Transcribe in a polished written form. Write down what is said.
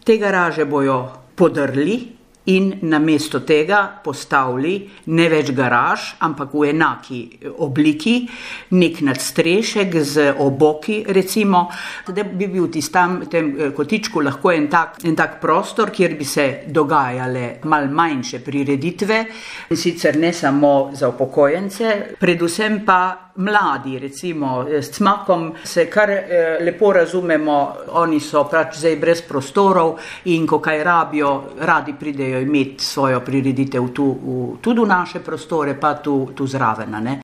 Te garaže bojo podrli in namesto tega postavili ne več garaž, ampak v enaki obliki, nek nadstrešek z oboki, recimo, da bi bil v tem kotičku lahko en tak prostor, kjer bi se dogajale malo manjše prireditve, in sicer ne samo za upokojence, predvsem pa mladi, recimo, s Cmakom se kar lepo razumemo, oni so pač zdaj brez prostorov in ko kaj rabijo, radi pridejo imeti svojo prireditev tudi v naše prostore, pa tu zraven, ne.